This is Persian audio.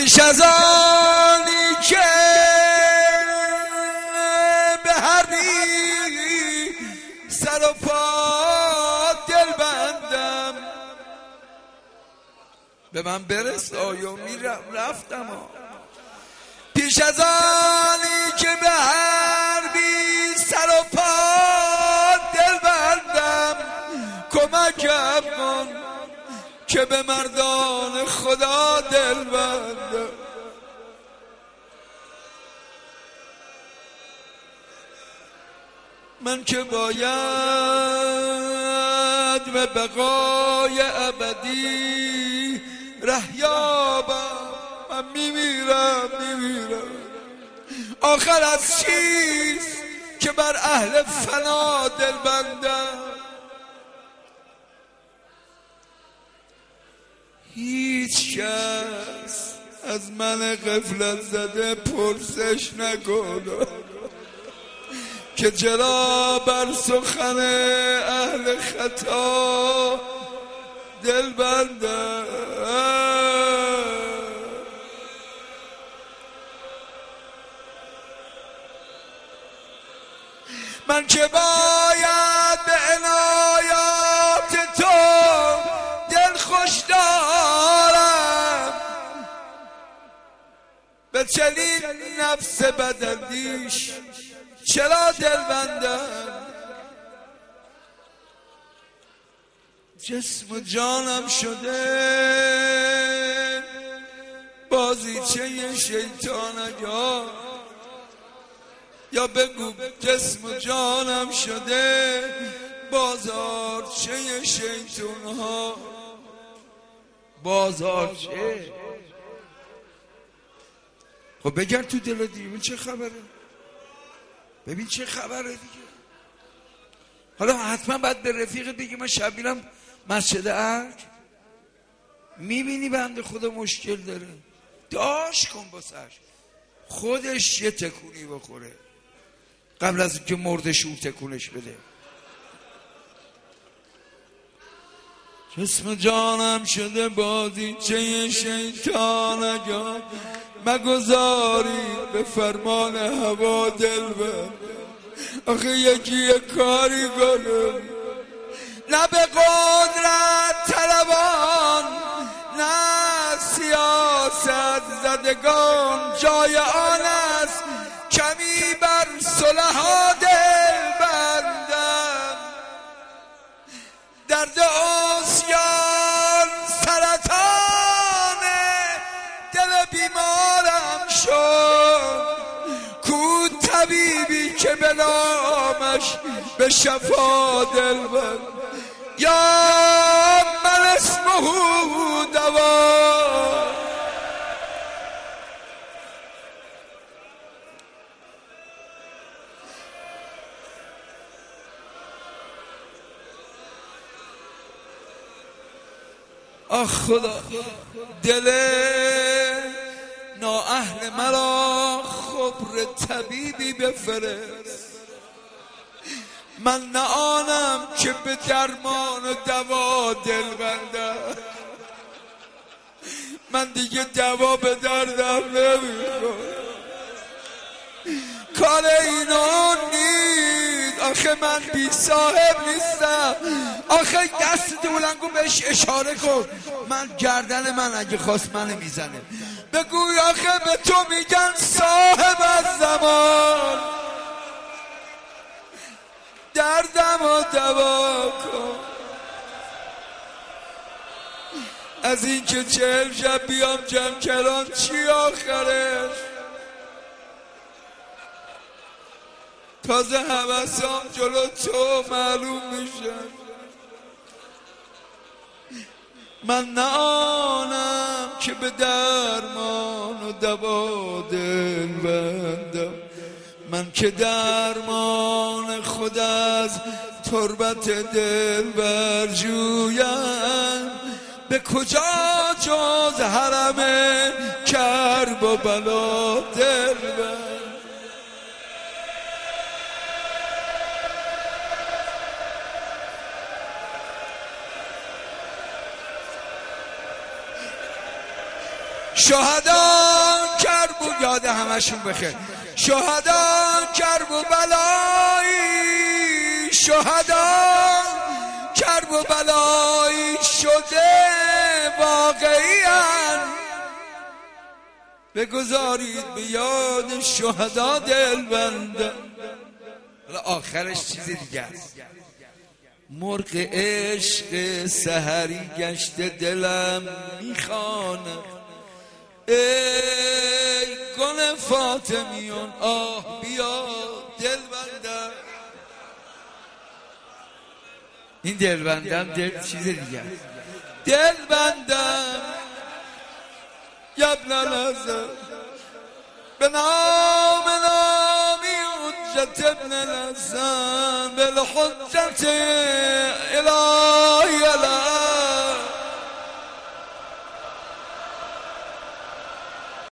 پیش از آنی که به هر بی سر و پا دل بندم، به من برس آیا میرم رفتم پیش از آنی که به هر بی سر و پا دل بندم، کمکم کن که به مردان خدا دل بندم. من که باید به بقای ابدی ره یابم، من میمیرم آخر از چیست که بر اهل فنا دل بندم. هیچ کس از من غفلت زده پرسش نکنه که چرا بر سخن اهل خطا دل بندم. من که باید به عنایات تو دل خوش دارم، به چنین نفس بداندیش چرا دل بندم. جسم و جانم شده بازیچه شیطان، یا بگو جسم و جانم شده بازارچه شیطان ها. بازارچه؟ خب بگرد تو دل دیگه چه خبره، ببین چه خبره دیگه. حالا حتما باید به رفیق بگی من شب میرم مسجد ارگ، میبینی بنده خدا مشکل داره، داش کن باسش، خودش یه تکونی بخوره قبل از اینکه مردش او تکونش بده. جسم جانم شده بازیچه شیطان، اگر مگذاری به فرمان هوا دل بندم. آخه یکی یه کاری کنم، نه به قدرت طلبان نه سیاست زدگان جای آن است کمی بر صلحا دل بندم. درد عصیان سرطان دل بیمارم شد، کو طبیبی که به نامش به شفا دل بند. یا من اسمه دوا، آخ خدا دل نااهل مرا خبر طبیبی بفرست. من نه آنم که به درمان و دوا دل بندم، من دیگه دوا به دردم نمیخوره، کار اینا نیست. آخه من بی صاحب نیستم، آخه دست بلندگو بهش اشاره کن، من گردن من اگه خواست منو میزنه. بگوی آخه به تو میگن صاحب از زمان، دردم و دوا کن. از این که 40 شب بیام جمکران چی آخرش؟ تازه حوثام جلو تو معلوم میشن. من نه آنم که به درمان و دوا دل بندم، من که درمان خود از تربت دل برجویم. به کجا جز حرم کرب و بلا دل بندم. شهدا بود یاد همشون بخیر. شهدا کرب و بلایی، شهدا کرب و بلایی شده واقعی‌اند. بگذارید به یاد شهدا دل بندم. حالا آخرش چیز دیگه است. مرغ عشق سحری گشته دلم میخوانه، ای گل فاطمیون آه بیا دل بندم. این دل بندم دل چیز دیگه است. دل بندم یبن الازل به نام نامی حجت ابن الحسن بالحجت الهی الهی